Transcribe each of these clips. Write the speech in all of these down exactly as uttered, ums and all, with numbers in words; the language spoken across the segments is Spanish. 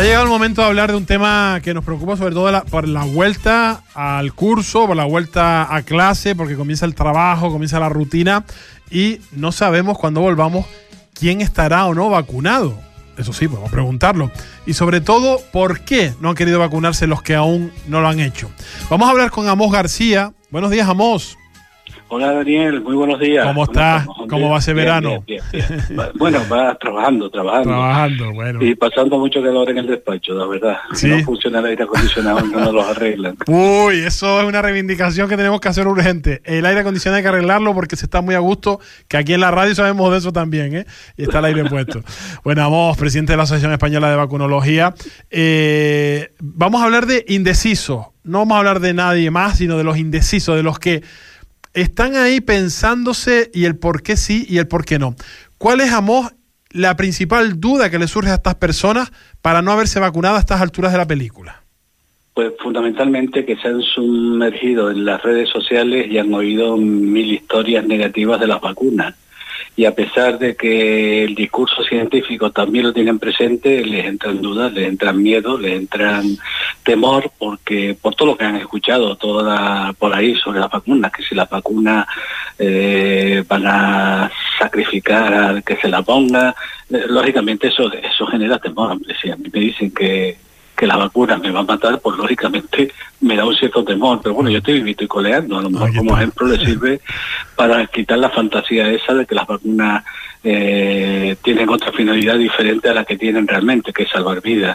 Ha llegado el momento de hablar de un tema que nos preocupa sobre todo la, por la vuelta al curso, por la vuelta a clase, porque comienza el trabajo, comienza la rutina y no sabemos cuando volvamos quién estará o no vacunado. Eso sí, podemos preguntarlo. Y sobre todo, ¿por qué no han querido vacunarse los que aún no lo han hecho? Vamos a hablar con Amós García. Buenos días, Amós. Hola Daniel, muy buenos días. ¿Cómo estás? ¿Cómo, ¿Cómo va ese verano? Bien, bien, bien, bien. Bueno, va trabajando, trabajando. Trabajando, bueno. Y pasando mucho calor en el despacho, la verdad. ¿Sí? No funciona el aire acondicionado, no nos los arreglan. Uy, eso es una reivindicación que tenemos que hacer urgente. El aire acondicionado hay que arreglarlo porque se está muy a gusto, que aquí en la radio sabemos de eso también, ¿eh? Y está el aire puesto. Bueno, Amós, presidente de la Asociación Española de Vacunología. Eh, vamos a hablar de indecisos. No vamos a hablar de nadie más, sino de los indecisos, de los que están ahí pensándose y el por qué sí y el por qué no. ¿Cuál es, Amós, la principal duda que le surge a estas personas para no haberse vacunado a estas alturas de la película? Pues fundamentalmente que se han sumergido en las redes sociales y han oído mil historias negativas de las vacunas. Y a pesar de que el discurso científico también lo tienen presente, les entran dudas, les entran miedo, les entran temor, porque por todo lo que han escuchado toda por ahí sobre las vacunas, que si las vacunas eh, van a sacrificar al que se la ponga, eh, lógicamente eso eso genera temor. Hombre, si a mí me dicen que que la vacuna me va a matar, pues lógicamente me da un cierto temor, pero bueno, yo estoy vivito y coleando, a lo mejor como ejemplo le sirve para quitar la fantasía esa de que las vacunas eh, tienen otra finalidad diferente a la que tienen realmente, que es salvar vidas.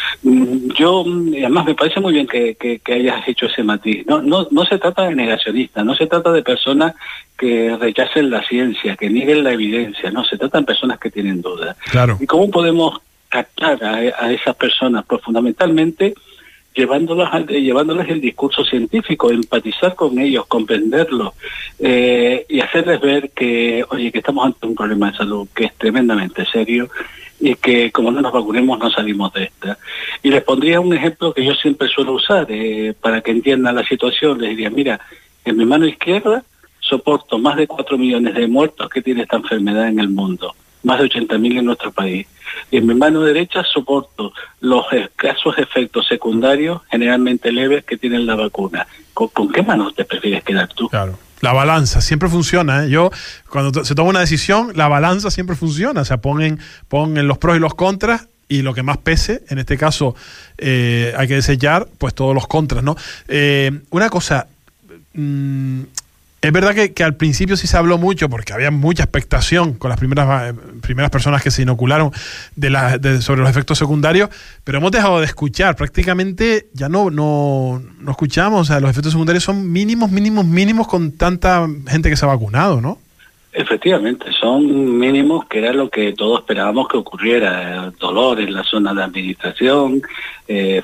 Yo, además me parece muy bien que, que, que hayas hecho ese matiz. No, no, no se trata de negacionistas, no se trata de personas que rechacen la ciencia, que nieguen la evidencia, no, se trata de personas que tienen dudas. Claro. ¿Y cómo podemos captar a, a esas personas? Pues fundamentalmente llevándolas a, llevándoles el discurso científico, empatizar con ellos, comprenderlos eh, y hacerles ver que, oye, que estamos ante un problema de salud que es tremendamente serio y que como no nos vacunemos no salimos de esta. Y les pondría un ejemplo que yo siempre suelo usar eh, para que entiendan la situación. Les diría, mira, en mi mano izquierda soporto más de cuatro millones de muertos que tiene esta enfermedad en el mundo, más de ochenta mil en nuestro país. Y en mi mano derecha soporto los escasos efectos secundarios, generalmente leves, que tienen la vacuna. ¿Con, con qué mano te prefieres quedar tú? Claro. La balanza siempre funciona, ¿eh? Yo, cuando se toma una decisión, la balanza siempre funciona. O sea, ponen, ponen los pros y los contras, y lo que más pese, en este caso, eh, hay que desechar, pues todos los contras, ¿no? Eh, una cosa... Mmm, Es verdad que, que al principio sí se habló mucho porque había mucha expectación con las primeras eh, primeras personas que se inocularon de la, de, sobre los efectos secundarios, pero hemos dejado de escuchar. Prácticamente ya no, no, no escuchamos. O sea, los efectos secundarios son mínimos, mínimos, mínimos con tanta gente que se ha vacunado, ¿no? Efectivamente, son mínimos, que era lo que todos esperábamos que ocurriera. Dolor en la zona de administración, eh,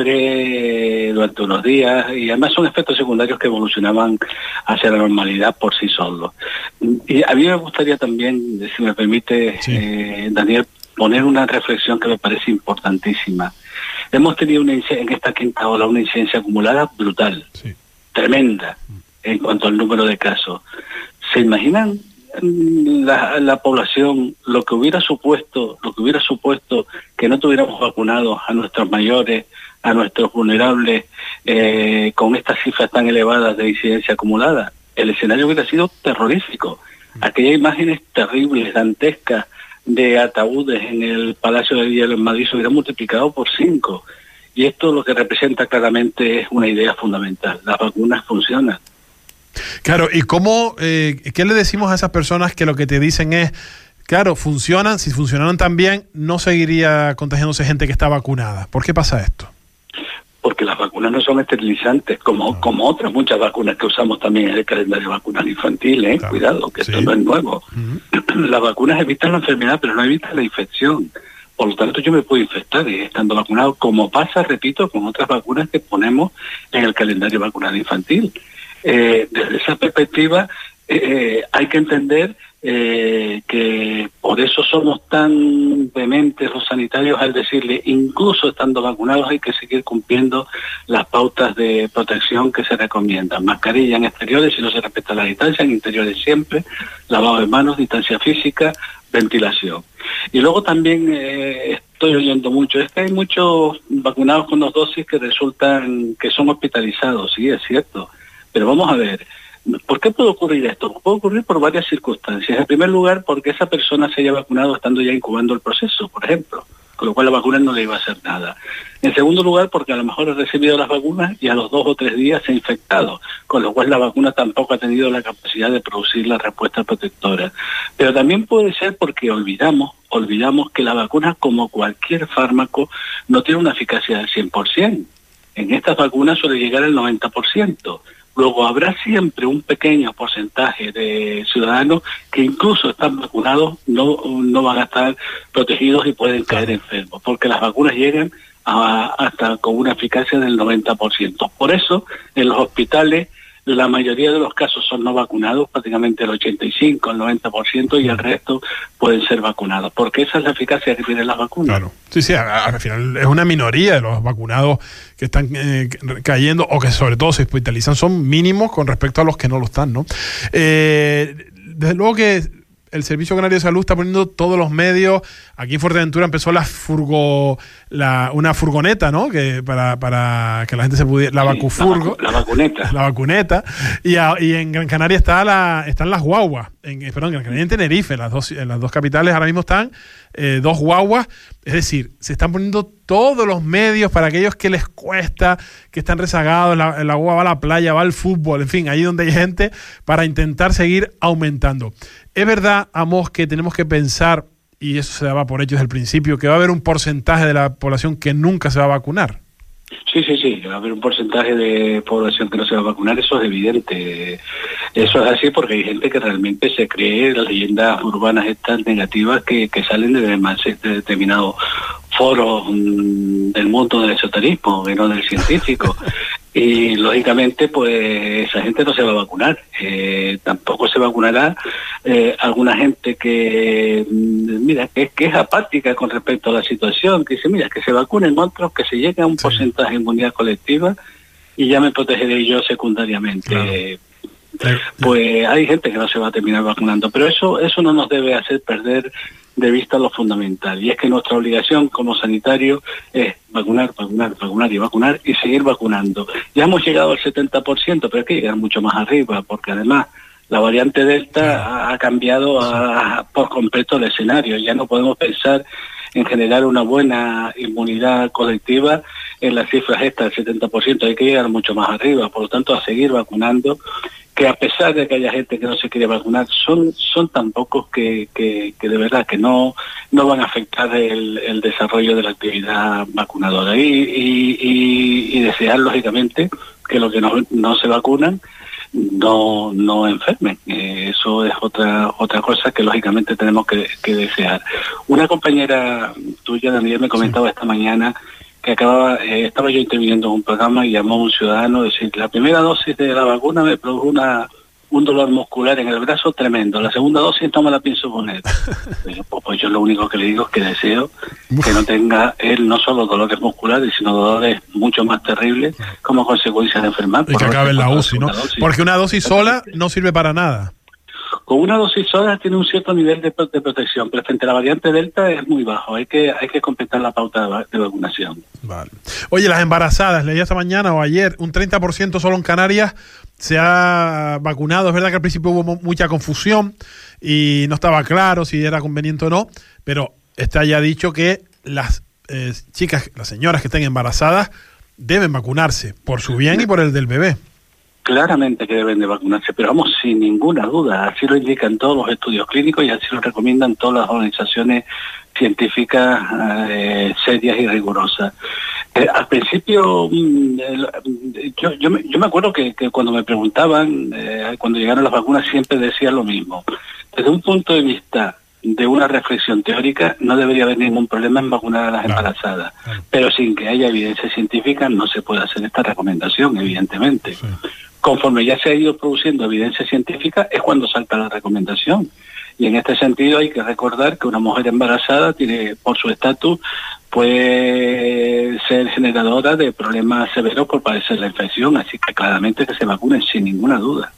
fiebre eh, durante unos días, y además son efectos secundarios que evolucionaban hacia la normalidad por sí solos. Y a mí me gustaría también, si me permite, sí. eh, Daniel, poner una reflexión que me parece importantísima. Hemos tenido una, en esta quinta ola una incidencia acumulada brutal, sí. tremenda, en cuanto al número de casos. ¿Se imaginan La, la población lo que hubiera supuesto lo que hubiera supuesto que no tuviéramos vacunados a nuestros mayores, a nuestros vulnerables, eh, con estas cifras tan elevadas de incidencia acumulada? El escenario hubiera sido terrorífico. Aquellas imágenes terribles, dantescas, de ataúdes en el Palacio de Hielo en Madrid se hubiera multiplicado por cinco. Y esto lo que representa claramente es una idea fundamental: las vacunas funcionan. Claro, ¿y cómo, eh, qué le decimos a esas personas que lo que te dicen es, claro, funcionan, si funcionaran tan bien, no seguiría contagiándose gente que está vacunada? ¿Por qué pasa esto? Porque las vacunas no son esterilizantes, como, no. como otras muchas vacunas que usamos también en el calendario vacunal infantil, ¿eh? Claro. Cuidado, que sí. esto no es nuevo. Uh-huh. Las vacunas evitan la enfermedad, pero no evitan la infección. Por lo tanto, yo me puedo infectar eh, estando vacunado, como pasa, repito, con otras vacunas que ponemos en el calendario vacunal infantil. Eh, desde esa perspectiva eh, hay que entender eh, que por eso somos tan vehementes los sanitarios al decirle, incluso estando vacunados hay que seguir cumpliendo las pautas de protección que se recomiendan: mascarilla en exteriores si no se respeta la distancia, en interiores siempre, lavado de manos, distancia física, ventilación. Y luego también eh, estoy oyendo mucho es que hay muchos vacunados con dos dosis que resultan que son hospitalizados, sí, es cierto. Pero vamos a ver, ¿por qué puede ocurrir esto? Puede ocurrir por varias circunstancias. En primer lugar, porque esa persona se haya vacunado estando ya incubando el proceso, por ejemplo, con lo cual la vacuna no le iba a hacer nada. En segundo lugar, porque a lo mejor ha recibido las vacunas y a los dos o tres días se ha infectado, con lo cual la vacuna tampoco ha tenido la capacidad de producir la respuesta protectora. Pero también puede ser porque olvidamos, olvidamos que la vacuna, como cualquier fármaco, no tiene una eficacia del cien por ciento. En estas vacunas suele llegar al noventa por ciento. Luego habrá siempre un pequeño porcentaje de ciudadanos que incluso están vacunados, no, no van a estar protegidos y pueden caer enfermos, porque las vacunas llegan a, hasta con una eficacia del noventa por ciento. Por eso, en los hospitales, la mayoría de los casos son no vacunados, prácticamente el ochenta y cinco, el noventa por ciento, y el resto pueden ser vacunados, porque esa es la eficacia que tienen las vacunas. Claro, sí, sí, al final es una minoría de los vacunados que están eh, cayendo, o que sobre todo se hospitalizan, son mínimos con respecto a los que no lo están, ¿no? Eh, desde luego que el Servicio Canario de Salud está poniendo todos los medios. Aquí en Fuerteventura empezó la furgo, la, una furgoneta, ¿no? Que para, para que la gente se pudiera, la sí, vacufurgo. La, vacu la vacuneta. La vacuneta. Y, a, y en Gran Canaria está la, están las guaguas. En, perdón, en Gran Canaria y en Tenerife, las dos, en las dos capitales ahora mismo están eh, dos guaguas. Es decir, se están poniendo todos los medios para aquellos que les cuesta, que están rezagados, la, la guagua va a la playa, va al fútbol, en fin, ahí donde hay gente, para intentar seguir aumentando. Es verdad, Amos, que tenemos que pensar, y eso se daba por hecho desde el principio, que va a haber un porcentaje de la población que nunca se va a vacunar. Sí, sí, sí, va a haber un porcentaje de población que no se va a vacunar, eso es evidente. Eso es así porque hay gente que realmente se cree las leyendas urbanas estas negativas que, que salen de, de determinados foros mmm, del mundo del esoterismo, y no del científico. Y lógicamente pues esa gente no se va a vacunar. Eh, tampoco se vacunará eh, alguna gente que mira que, que es apática con respecto a la situación, que dice mira que se vacunen otros, que se llegue a un sí. porcentaje de inmunidad colectiva y ya me protegeré yo secundariamente. Claro. Eh, pues hay gente que no se va a terminar vacunando, pero eso eso no nos debe hacer perder de vista lo fundamental, y es que nuestra obligación como sanitario es vacunar, vacunar, vacunar y vacunar y seguir vacunando. Ya hemos llegado al setenta por ciento, pero hay que llegar mucho más arriba, porque además la variante Delta ha cambiado a, por completo el escenario. Ya no podemos pensar en generar una buena inmunidad colectiva en las cifras estas del setenta por ciento, hay que llegar mucho más arriba, por lo tanto a seguir vacunando, que a pesar de que haya gente que no se quiere vacunar, son son tan pocos que, que, que de verdad que no no van a afectar el, el desarrollo de la actividad vacunadora. Y, y, y, y desear, lógicamente, que los que no, no se vacunan no no enfermen. Eh, eso es otra otra cosa que lógicamente tenemos que, que desear. Una compañera tuya, Daniel, me comentaba sí. esta mañana que acababa, eh, estaba yo interviniendo en un programa y llamó a un ciudadano a decir, la primera dosis de la vacuna me produjo una un dolor muscular en el brazo tremendo, la segunda dosis no me la pienso poner. pues, pues yo lo único que le digo es que deseo que no tenga él no solo dolores musculares, sino dolores mucho más terribles como consecuencia de enfermar. Y que acabe en la U C I, ¿no? Dosis. Porque una dosis sola no sirve para nada. Con una dosis sola tiene un cierto nivel de, de protección, pero frente a la variante Delta es muy bajo. Hay que hay que completar la pauta de, de vacunación. Vale. Oye, las embarazadas, leí esta mañana o ayer, un treinta por ciento solo en Canarias se ha vacunado. Es verdad que al principio hubo mucha confusión y no estaba claro si era conveniente o no, pero está ya dicho que las eh, chicas, las señoras que estén embarazadas deben vacunarse por su bien y por el del bebé. Claramente que deben de vacunarse, pero vamos, sin ninguna duda, así lo indican todos los estudios clínicos y así lo recomiendan todas las organizaciones científicas eh, serias y rigurosas. Eh, al principio, mm, eh, yo, yo, me, yo me acuerdo que, que cuando me preguntaban, eh, cuando llegaron las vacunas, siempre decía lo mismo. Desde un punto de vista de una reflexión teórica, no debería haber ningún problema en vacunar a las claro, embarazadas, claro. pero sin que haya evidencia científica no se puede hacer esta recomendación, evidentemente. Sí. Conforme ya se ha ido produciendo evidencia científica es cuando salta la recomendación. Y en este sentido hay que recordar que una mujer embarazada tiene, por su estatus, puede ser generadora de problemas severos por padecer la infección, así que claramente que se vacunen sin ninguna duda.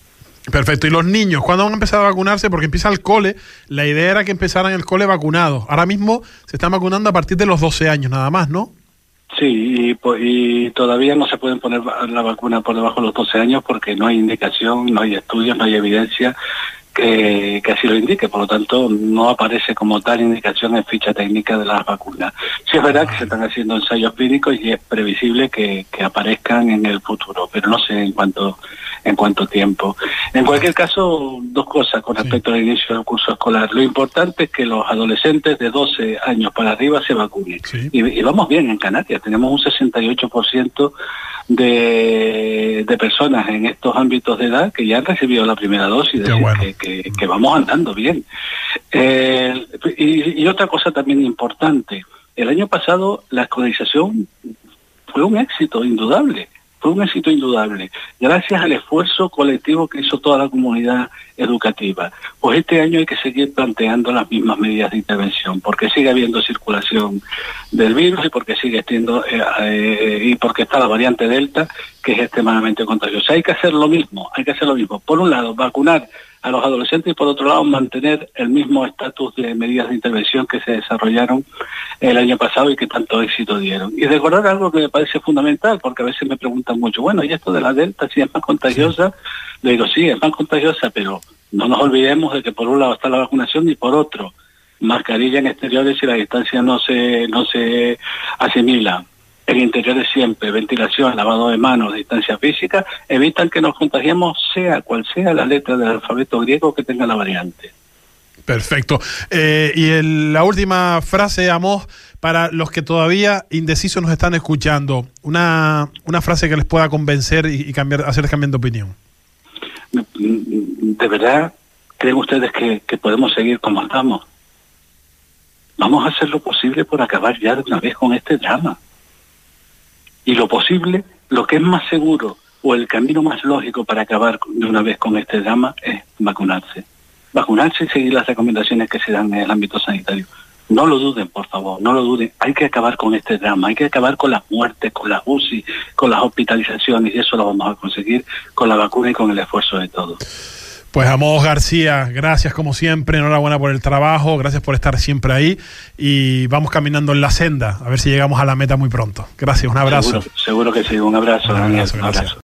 Perfecto. ¿Y los niños cuándo van a empezar a vacunarse? Porque empieza el cole. La idea era que empezaran el cole vacunados. Ahora mismo se están vacunando a partir de los doce años nada más, ¿no? Sí, y, y todavía no se pueden poner la vacuna por debajo de los doce años porque no hay indicación, no hay estudios, no hay evidencia que, que así lo indique. Por lo tanto, no aparece como tal indicación en ficha técnica de las vacunas. Sí es verdad que se están haciendo ensayos clínicos y es previsible que, que aparezcan en el futuro, pero no sé en cuánto en cuánto tiempo. En cualquier caso, dos cosas con respecto sí. al inicio del curso escolar. Lo importante es que los adolescentes de doce años para arriba se vacunen. Sí. Y, y vamos bien en Canarias. Tenemos un sesenta y ocho por ciento de, de personas en estos ámbitos de edad que ya han recibido la primera dosis. Es decir, bueno. que, que, que vamos andando bien. Eh, y, y otra cosa también importante. El año pasado la escolarización fue un éxito indudable. Fue un éxito indudable, gracias al esfuerzo colectivo que hizo toda la comunidad educativa. Pues este año hay que seguir planteando las mismas medidas de intervención, porque sigue habiendo circulación del virus y porque sigue estando, eh, eh, y porque está la variante Delta, que es extremadamente contagiosa. Hay que hacer lo mismo, hay que hacer lo mismo. Por un lado, vacunar a los adolescentes y por otro lado mantener el mismo estatus de medidas de intervención que se desarrollaron el año pasado y que tanto éxito dieron. Y recordar algo que me parece fundamental, porque a veces me preguntan mucho, bueno, ¿y esto de la Delta si es más contagiosa? Sí. Le digo, sí, es más contagiosa, pero no nos olvidemos de que por un lado está la vacunación y por otro, mascarilla en exteriores si la distancia no se, no se asimila. En interiores siempre, ventilación, lavado de manos, distancia física, evitan que nos contagiemos sea cual sea la letra del alfabeto griego que tenga la variante. Perfecto. Eh, y el, la última frase, Amos, para los que todavía indecisos nos están escuchando, una, una frase que les pueda convencer y, y cambiar, hacer cambiar de opinión. ¿De verdad creen ustedes que, que podemos seguir como estamos? Vamos a hacer lo posible por acabar ya de una vez con este drama. Y lo posible, lo que es más seguro o el camino más lógico para acabar de una vez con este drama es vacunarse. Vacunarse y seguir las recomendaciones que se dan en el ámbito sanitario. No lo duden, por favor, no lo duden. Hay que acabar con este drama, hay que acabar con las muertes, con las U C I, con las hospitalizaciones, y eso lo vamos a conseguir con la vacuna y con el esfuerzo de todos. Pues Amos García, gracias como siempre, enhorabuena por el trabajo, gracias por estar siempre ahí y vamos caminando en la senda, a ver si llegamos a la meta muy pronto. Gracias, un abrazo. Seguro, seguro que sí, un abrazo. Un abrazo, Daniel, un gracias. abrazo.